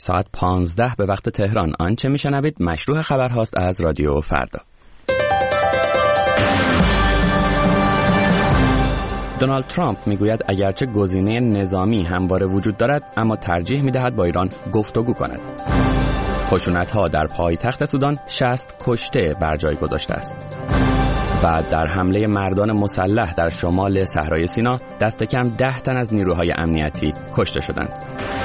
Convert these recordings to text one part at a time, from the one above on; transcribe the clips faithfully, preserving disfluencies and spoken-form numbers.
ساعت پانزده به وقت تهران. آنچه میشنوید مشروع خبر هاست از رادیو فردا. دونالد ترامپ میگوید اگرچه گزینه نظامی همواره وجود دارد، اما ترجیح میدهد با ایران گفتگو کند. خشونت‌ها در پایتخت سودان شصت کشته بر جای گذاشته است. و در حمله مردان مسلح در شمال صحرای سینا دست کم ده تن از نیروهای امنیتی کشته شدند.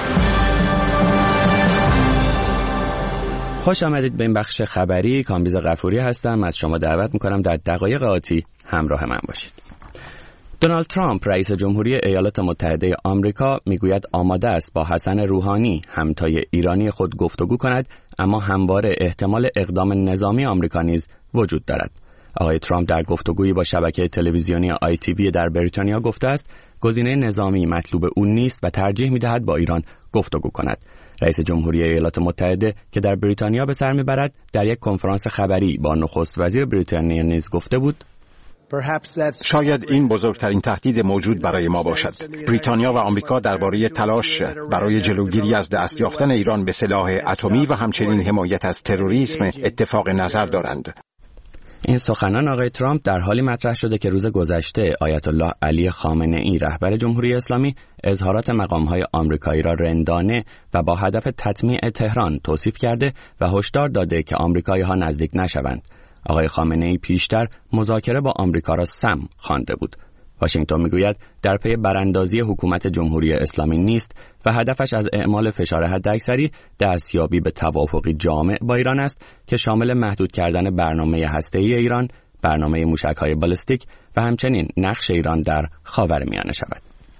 خوش آمدید به این بخش خبری. کامبیز غفوری هستم. از شما دعوت میکنم در دقایق آتی همراه من باشید. دونالد ترامپ رئیس جمهوری ایالات متحده آمریکا میگوید آماده است با حسن روحانی همتای ایرانی خود گفتگو کند، اما همواره احتمال اقدام نظامی آمریکا نیز وجود دارد. آقای ترامپ در گفتگویی با شبکه تلویزیونی آی تی وی در بریتانیا گفته است گزینه نظامی مطلوب او نیست و ترجیح می‌دهد با ایران گفتگو کند. رئیس جمهوری ایالات متحده که در بریتانیا به سر می‌برد در یک کنفرانس خبری با نخست وزیر بریتانیا نیز گفته بود شاید این بزرگترین تهدید موجود برای ما باشد. بریتانیا و آمریکا درباره تلاش برای جلوگیری از دست یافتن ایران به سلاح اتمی و همچنین حمایت از تروریسم اتفاق نظر دارند. این سخنان آقای ترامپ در حالی مطرح شده که روز گذشته آیت الله علی خامنه ای رهبر جمهوری اسلامی اظهارات مقام‌های آمریکایی را رندانه و با هدف تطمیع تهران توصیف کرده و هشدار داده که آمریکایی‌ها نزدیک نشوند. آقای خامنه ای پیشتر مذاکره با آمریکا را سم خوانده بود. واشنگتن میگوید در پی براندازی حکومت جمهوری اسلامی نیست و هدفش از اعمال فشار حداکثری دستیابی به توافقی جامع با ایران است که شامل محدود کردن برنامه هسته‌ای ایران، برنامه موشک‌های بالستیک و همچنین نقش ایران در خاورمیانه شود.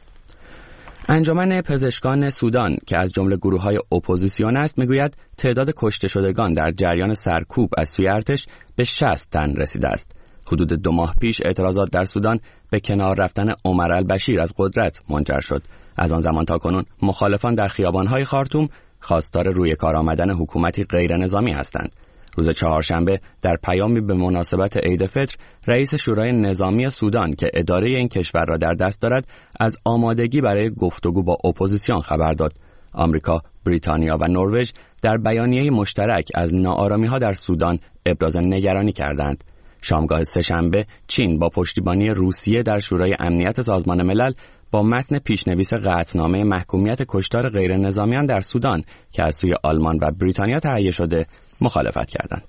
انجمن پزشکان سودان که از جمله گروه‌های اپوزیسیون است میگوید تعداد کشته شدگان در جریان سرکوب از سوی ارتش به شصت تن رسیده است. حدود دو ماه پیش اعتراضات در سودان به کنار رفتن عمر البشیر از قدرت منجر شد. از آن زمان تا کنون مخالفان در خیابان‌های خارتوم خواستار روی کار آمدن حکومتی غیر نظامی هستند. روز چهارشنبه در پیامی به مناسبت عید فطر، رئیس شورای نظامی سودان که اداره این کشور را در دست دارد، از آمادگی برای گفتگو با اپوزیسیون خبر داد. آمریکا، بریتانیا و نروژ در بیانیه مشترک از ناآرامی‌ها در سودان ابراز نگرانی کردند. شامگاه سه‌شنبه چین با پشتیبانی روسیه در شورای امنیت سازمان ملل با متن پیشنویس قطعنامه محکومیت کشتار غیر نظامیان در سودان که از سوی آلمان و بریتانیا تهیه شده مخالفت کردند.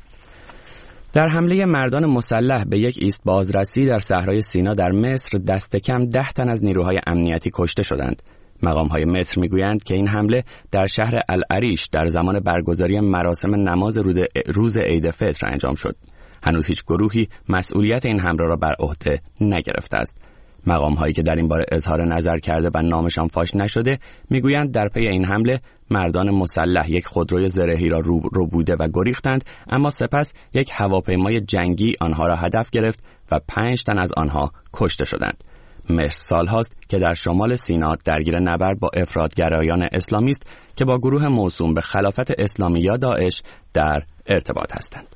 در حمله مردان مسلح به یک ایست بازرسی در صحرای سینا در مصر دست کم ده تن از نیروهای امنیتی کشته شدند. مقام‌های مصر میگویند که این حمله در شهر العریش در زمان برگزاری مراسم نماز روز عید فطر انجام شد. هنوز هیچ گروهی مسئولیت این حمله را بر عهده نگرفته است. مقام‌هایی که در این باره اظهار نظر کرده و نامشان فاش نشده میگویند در پی این حمله مردان مسلح یک خودروی زرهی را رو, رو بوده و گریختند، اما سپس یک هواپیمای جنگی آنها را هدف گرفت و پنج تن از آنها کشته شدند. مصر سالهاست که در شمال سینا درگیر نبرد با افراطگرایان اسلامی است که با گروه موسوم به خلافت اسلامی یا داعش در ارتباط هستند.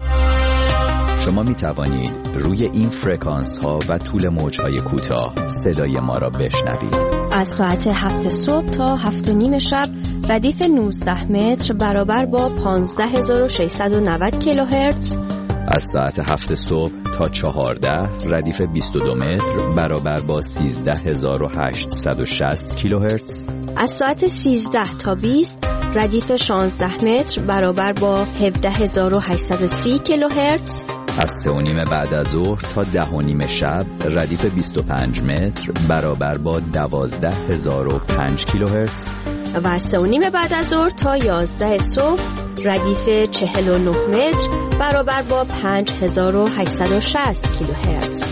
شما می توانید روی این فرکانس ها و طول موج های کوتاه صدای ما را بشنوید. از ساعت هفت صبح تا هفت و نیم شب ردیف نوزده متر برابر با پانزده هزار و ششصد و نود کیلوهرتز. از ساعت هفت صبح تا چهارده ردیف بیست و دو متر برابر با سیزده هزار و هشتصد و شصت کیلوهرتز. از ساعت سیزده تا بیست ردیف شانزده متر برابر با هفده هزار و هشتصد و سی کیلوهرتز. از سه و نیم بعد از ظهر تا ده و نیم شب ردیف بیست و پنج متر برابر با دوازده هزار و پنج کیلوهرتز. و از سه و نیم بعد از ظهر تا یازده صبح ردیف چهل و نه متر برابر با پنج هزار و هشتصد و شصت کیلوهرتز.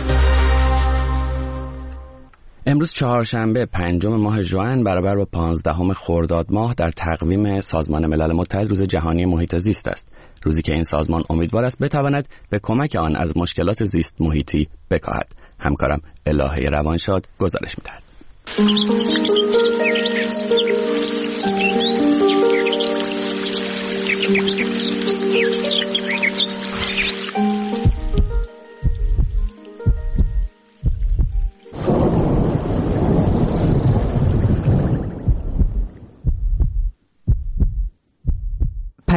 امروز چهارشنبه پنجم ماه ژوئن برابر با پانزدهم خرداد ماه در تقویم سازمان ملل متحد روز جهانی محیط زیست است. روزی که این سازمان امیدوار است بتواند به کمک آن از مشکلات زیست محیطی بکاهد. همکارم الهه روانشاد گزارش می‌دهد.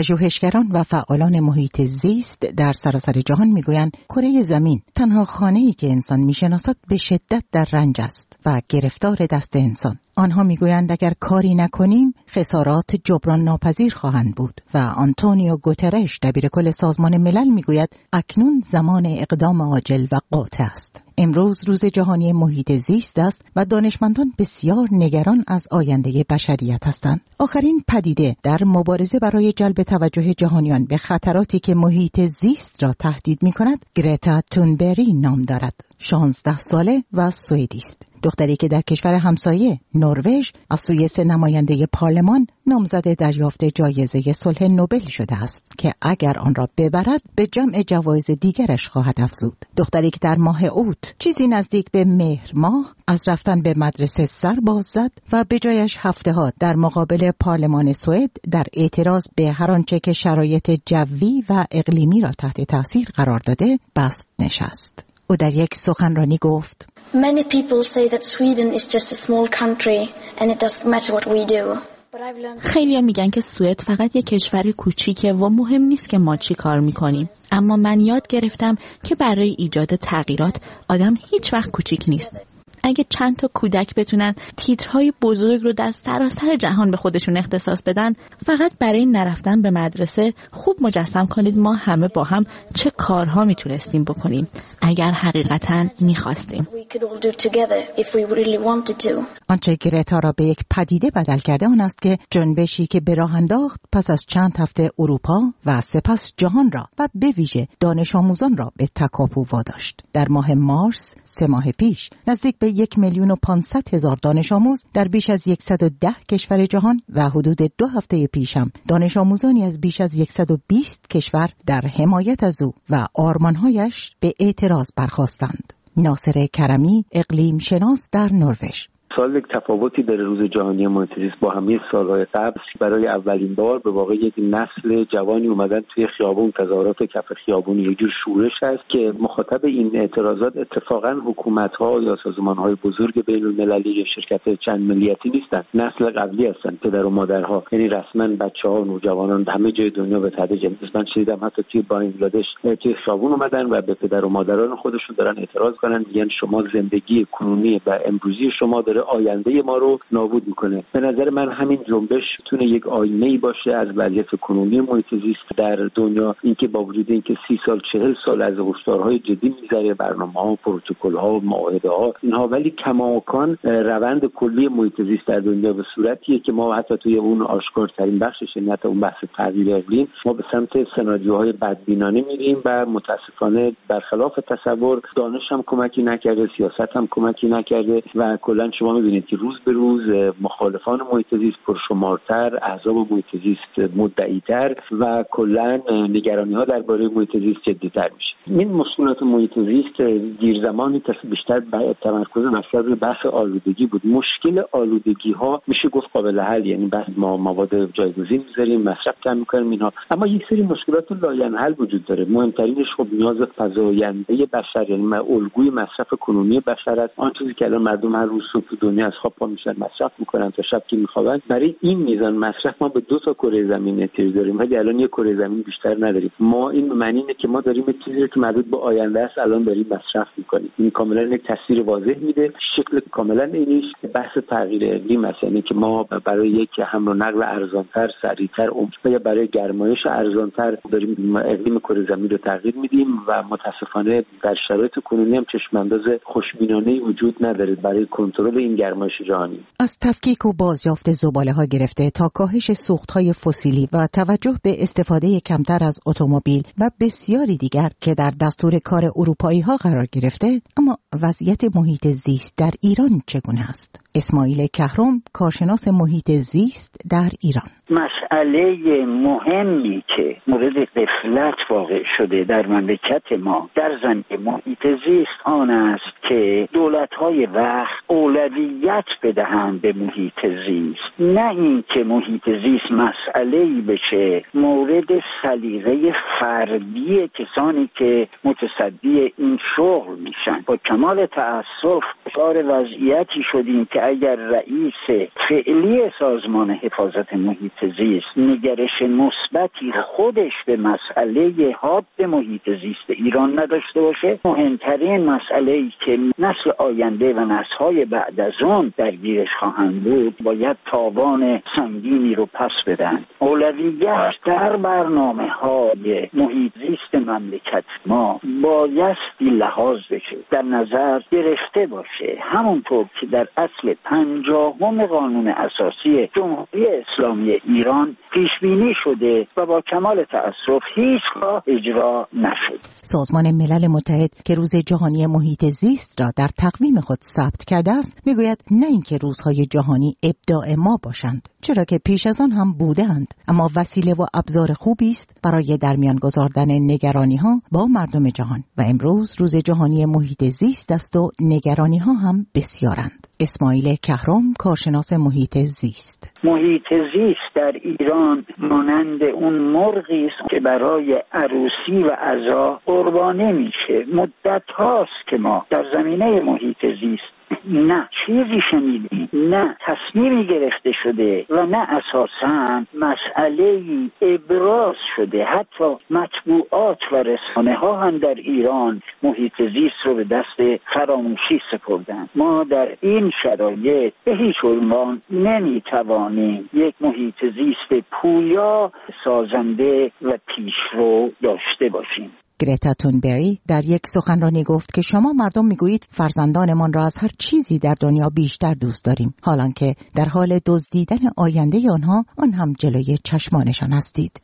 پژوهشگران و فعالان محیط زیست در سراسر جهان میگویند کره زمین تنها خانه‌ای که انسان میشناسد به شدت در رنج است و گرفتار دست انسان. آنها میگویند اگر کاری نکنیم خسارات جبران ناپذیر خواهند بود و آنتونیو گوترش دبیرکل سازمان ملل میگوید اکنون زمان اقدام عاجل و قاطع است. امروز روز جهانی محیط زیست است و دانشمندان بسیار نگران از آینده بشریت هستند. آخرین پدیده در مبارزه برای جلب توجه جهانیان به خطراتی که محیط زیست را تهدید می‌کند، گرتا تونبری نام دارد. شانزده ساله و سوئدی است. دختری که در کشور همسایه نروژ از سوی سه نماینده پارلمان نامزد دریافت جایزه صلح نوبل شده است که اگر آن را ببرد به جمع جوایز دیگرش خواهد افزود. دختری که در ماه اوت چیزی نزدیک به مهر ماه از رفتن به مدرسه سر باز زد و به جایش هفته ها در مقابل پارلمان سوئد در اعتراض به هر آنچه که شرایط جوی و اقلیمی را تحت تاثیر قرار داده بست نشست. او در یک سخنرانی گفت: Many people say that Sweden is just a small country and it doesn't matter what we do. خیلی‌ها میگن که سوئد فقط یک کشور کوچیکه و مهم نیست که ما چی کار میکنیم. اما من یاد گرفتم که برای ایجاد تغییرات آدم هیچ وقت کوچیک نیست. اگه چند تا کودک بتونن تیترهای بزرگ رو در سراسر جهان به خودشون اختصاص بدن، فقط برای نرفتن به مدرسه، خوب مجسم کنید ما همه با هم چه کارها میتونستیم بکنیم اگر حقیقتاً میخواستیم. آنچه گرتا را به یک پدیده بدل کرده آن است که جنبشی که به راه انداخت پس از چند هفته اروپا و سپس جهان را و به ویژه دانش آموزان را به تکاپو واداشت. در ماه مارس سه ماه پیش نزدیک به یک میلیون و پانصد هزار دانش آموز در بیش از صد و ده کشور جهان و حدود دو هفته پیش هم دانش آموزانی از بیش از صد و بیست کشور در حمایت از او و آرمانهایش به اعتراض برخاستند. ناصر کرمی، اقلیم شناس در نروژ: سال یک تفاوتی داره روز جهانی محیط زیست با همه سالهای قبل. برای اولین بار به واقع یک نسل جوانی اومدن توی خیابون، تظاهرات کف خیابون، یه جور شورش هست که مخاطب این اعتراضات اتفاقا حکومت‌ها یا سازمان‌های بزرگ بین‌المللی یا شرکت چند ملیتی نیستن، نسل قبلی هستن، پدر و مادرها، یعنی رسما بچه‌ها و نوجوانان همه جای دنیا به تدریج. من شنیدم حتی توی بنگلادش توی خیابون اومدن و به پدر و مادران خودشون دارن اعتراض کنن، میگن شما زندگی کنونی و امروزی شما داره آینده ما رو نابود میکنه. به نظر من همین جنبش میتونه یک آینه‌ای باشه از وضعیت کنونی محیط زیست در دنیا، اینکه با وجود اینکه سی سال چهل سال از هشدارهای جدی میذاره، برنامه‌ها، پروتکل‌ها، معاهده‌ها اینها، ولی کماکان روند کلی محیط زیست در دنیا به صورتیه که ما حتی توی اون آشکارترین بخشش، یعنی حتی اون بحث تغییر اقلیم، ما به سمت سناریوهای بدبینانه میریم و متاسفانه برخلاف تصور دانش هم کمکی نکرده، سیاست هم کمکی نکرده و کلا شما می‌بینید که روز به روز مخالفان محیط زیست پرشمارتر، احزاب محیط زیست مدعی‌تر و کلا نگرانی‌ها درباره محیط زیست جدی‌تر میشه. این مشکلات محیط زیست دیر زمانی بیشتر به تمرکز بیشتر روی بحث آلودگی بود. مشکل آلودگی‌ها میشه گفت قابل حل، یعنی بحث ما مواد جایگزین می‌ذاریم، مصرف کم می‌کنیم اینها، اما یک سری مشکلات لاینحل وجود داره. مهمترینش خب نیاز فزاینده بشر، یعنی الگوی مصرف کنونی بشر است. آن چیزی که الان مردم هر روز صبح دنیا از خواب پا میشن مصرف میکنن تا شب که میخوابن، برای این میزان مصرف ما به دو تا کره زمین احتیاج داریم، ولی الان یک کره زمین بیشتر نداریم. ما این معنی اینه که ما داریم چیزی که مربوط به آینده است الان داریم مصرف میکنیم. این کاملا یک تصویر واضح میده. شکل کاملا اینیش بحث تغییر اقلیم است، یعنی که ما برای یک حمل و نقل ارزانتر، سریعتر یا برای گرمایش ارزانتر داریم اقلیم کره زمین رو تغییر میدیم و متاسفانه در شرایط کنونی هم چشم‌انداز خوشبینانه‌ای وجود نداره برای کنترل این گرمایش جهانی. از تفکیک و بازیافت زباله‌ها گرفته تا کاهش سوخت‌های فسیلی و توجه به استفاده کمتر از اتومبیل و بسیاری دیگر که در دستور کار اروپایی‌ها قرار گرفته، اما وضعیت محیط زیست در ایران چگونه است؟ اسماعیل کهرم، کارشناس محیط زیست در ایران: مسئله مهمی که مورد غفلت واقع شده در مملکت ما در زمینه محیط زیست آن است که دولت‌های وقت اولویت بدهند به محیط زیست، نه اینکه محیط زیست مسئله‌ای بشه مورد سلیقه فردی کسانی که متصدی این شغل میشن. با کمال تأسف دچار وضعیتی شدیم که اگر رئیس فعلی سازمان حفاظت محیط زیست نگرش مثبتی خودش به مسئله حاد محیط زیست ایران نداشته باشه، مهمترین مسئله‌ای که نسل آینده و نسل‌های بعد از اون درگیرش خواهند بود باید تاوان سنگینی رو پس بدن. اولویت در برنامه‌های محیط زیست مملکت ما بایستی لحاظ بشه، در نظر گرفته باشه، همونطور که در اصل پنجاهم قانون اساسی جمهوری اسلامی ایران پیش بینی شده و با کمال تأسف هیچگاه اجرا نشد. سازمان ملل متحد که روز جهانی محیط زیست را در تقویم خود ثبت کرده است میگوید نه اینکه روزهای جهانی ابداع ما باشند، چرا که پیش از آن هم بودند، اما وسیله و ابزار خوبی است برای درمیان گذاردن نگرانی ها با مردم جهان و امروز روز جهانی محیط زیست است و نگرانی ها هم بسیارند. اسماعیل کهرم، کارشناس محیط زیست: محیط زیست در ایران مانند اون مرغی است که برای عروسی و عزا قربانی میشه. مدت هاست که ما در زمینه محیط زیست نه چیزی شنیدیم، نه تصمیمی گرفته شده و نه اساساً مسئله‌ای ابراز شده. حتی مطبوعات و رسانه ها هم در ایران محیط زیست رو به دست فراموشی سپردن. ما در این شرایط به هیچ عنوان نمیتوانیم یک محیط زیست پویا، سازنده و پیشرو داشته باشیم. گرتا تونبری در یک سخنرانی گفت که شما مردم میگویید فرزندانمان را از هر چیزی در دنیا بیشتر دوست داریم، حالان که در حال دزدیدن آینده آنها آن هم جلوی چشمانشان هستید.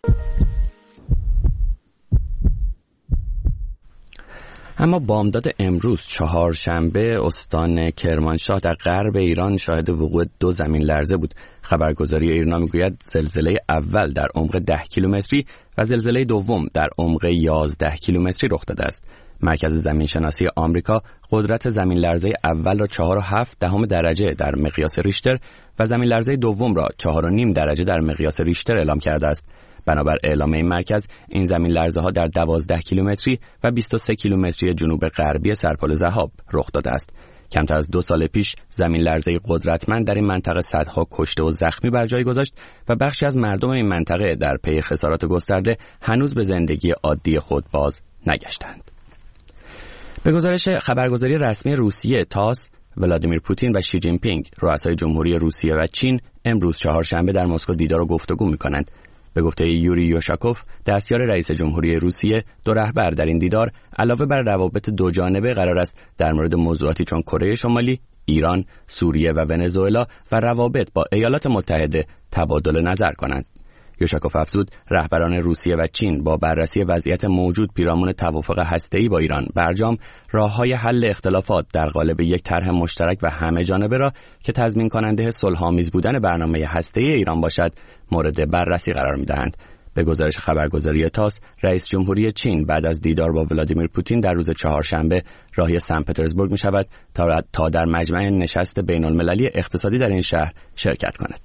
اما بامداد امروز چهارشنبه استان کرمانشاه در غرب ایران شاهد وقوع دو زمین لرزه بود. خبرگزاری ایرنا میگوید زلزله اول در عمق ده کیلومتری و زلزله دوم در عمق یازده کیلومتری رخ داده است. مرکز زمین شناسی آمریکا قدرت زمین لرزه اول را چهار و هفت دهم درجه در مقیاس ریشتر و زمین لرزه دوم را چهار و نیم درجه در مقیاس ریشتر اعلام کرده است. بنابر اعلام این مرکز این زمین لرزه ها در دوازده کیلومتری و بیست و سه کیلومتری جنوب غربی سرپل ذهاب رخ داده است. کمتر از دو سال پیش زمین لرزه قدرتمند در این منطقه صدها کشته و زخمی بر جای گذاشت و بخشی از مردم این منطقه در پی خسارات گسترده هنوز به زندگی عادی خود باز نگشتند. به گزارش خبرگزاری رسمی روسیه تاس، ولادیمیر پوتین و شی جین پینگ رؤسای جمهوری روسیه و چین امروز چهارشنبه در مسکو دیدار و گفتگو می‌کنند. به گفته یوری یوشاکوف، دستیار رئیس جمهوری روسیه، دو رهبر در این دیدار علاوه بر روابط دو جانبه قرار است در مورد موضوعاتی چون کره شمالی، ایران، سوریه و ونزوئلا و روابط با ایالات متحده تبادل نظر کنند. یوشاکوف افزود رهبران روسیه و چین با بررسی وضعیت موجود پیرامون توافق هسته‌ای با ایران برجام راه‌های حل اختلافات در قالب یک طرح مشترک و همه جانبه را که تضمین کننده صلح‌آمیز بودن برنامه هسته‌ای ایران باشد مورد بررسی قرار می‌دهند. به گزارش خبرگزاری تاس، رئیس جمهوری چین بعد از دیدار با ولادیمیر پوتین در روز چهارشنبه راهی سن پترزبورگ می‌شود تا در مجمع نشست بین‌المللی اقتصادی در این شهر شرکت کند.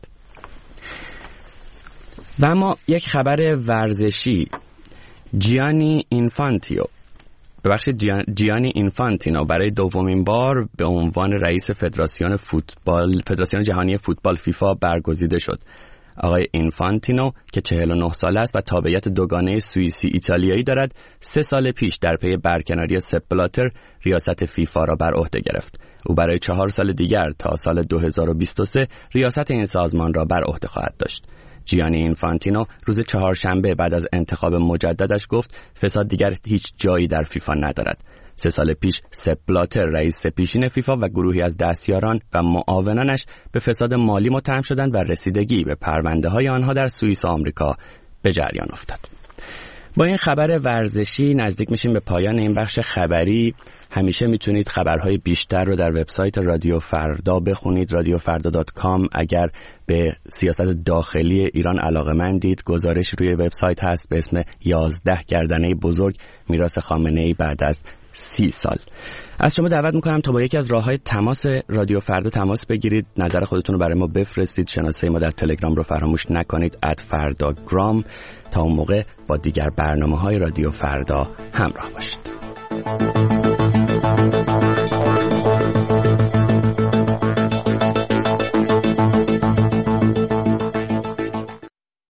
و اما یک خبر ورزشی، جیانی اینفانتیو ببخشید جیانی اینفانتینو برای دومین بار به عنوان رئیس فدراسیون فوتبال فدراسیون جهانی فوتبال فیفا برگزیده شد. آقای اینفانتینو که چهل و نه ساله است و تابعیت دوگانه سوئیسی ایتالیایی دارد، سه سال پیش در پی برکناری سپ بلاتر ریاست فیفا را بر عهده گرفت. او برای چهار سال دیگر تا سال دو هزار و بیست و سه ریاست این سازمان را بر عهده خواهد داشت. جیانی اینفانتینو روز چهارشنبه بعد از انتخاب مجددش گفت فساد دیگر هیچ جایی در فیفا ندارد. سه سال پیش سپ بلاتر رئیس پیشین فیفا و گروهی از دستیاران و معاونانش به فساد مالی متهم شدند و رسیدگی به پرونده های آنها در سوئیس و آمریکا به جریان افتاد. با این خبر ورزشی نزدیک میشیم به پایان این بخش خبری. همیشه میتونید خبرهای بیشتر رو در وبسایت رادیو فردا بخونید، رادیو فردا دات کام. اگر به سیاست داخلی ایران علاقه‌مندید، گزارش روی وبسایت هست به اسم یازده گردنه بزرگ میراث خامنه‌ای بعد از سی سال. از شما دعوت میکنم تا با یکی از راههای تماس رادیو فردا تماس بگیرید، نظر خودتون رو برای ما بفرستید. شناسه ما در تلگرام رو فراموش نکنید، ات فرداگرام. تا اون موقع با دیگر برنامه‌های رادیو فردا همراه باشید.